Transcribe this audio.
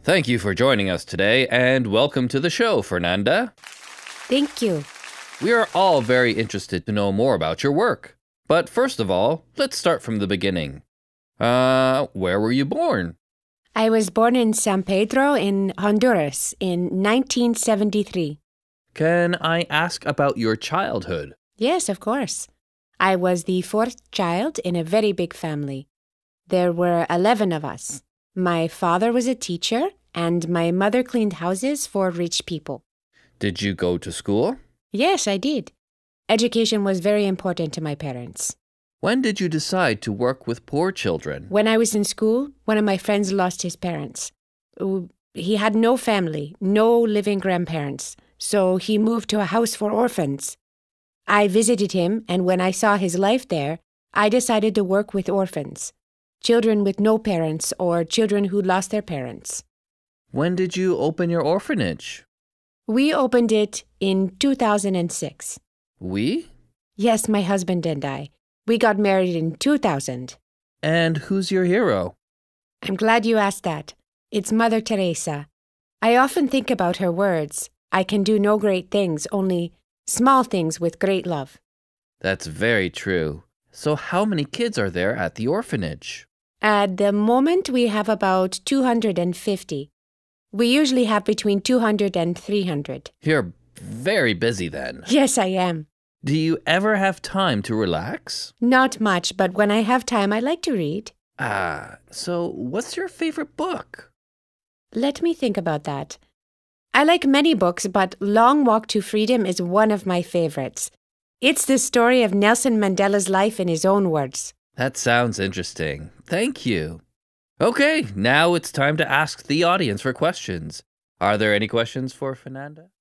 Thank you for joining us today, and welcome to the show, Fernanda. Thank you. We are all very interested to know more about your work. But first of all, let's start from the beginning. Where were you born? I was born in San Pedro in Honduras in 1973. Can I ask about your childhood? Yes, of course. I was the fourth child in a very big family. There were 11 of us. My father was a teacher, and my mother cleaned houses for rich people. Did you go to school? Yes, I did. Education was very important to my parents. When did you decide to work with poor children? When I was in school, one of my friends lost his parents. He had no family, no living grandparents, so he moved to a house for orphans. I visited him, and when I saw his life there, I decided to work with orphans, children with no parents or children who lost their parents. When did you open your orphanage? We opened it in 2006. We? Yes, my husband and I. We got married in 2000. And who's your hero? I'm glad you asked that. It's Mother Teresa. I often think about her words. I can do no great things, only small things with great love. That's very true. So how many kids are there at the orphanage? At the moment, we have about 250. We usually have between 200 and 300. You're very busy then. Yes, I am. Do you ever have time to relax? Not much, but when I have time, I like to read. So what's your favorite book? Let me think about that. I like many books, but Long Walk to Freedom is one of my favorites. It's the story of Nelson Mandela's life in his own words. That sounds interesting. Thank you. Okay, now it's time to ask the audience for questions. Are there any questions for Fernanda?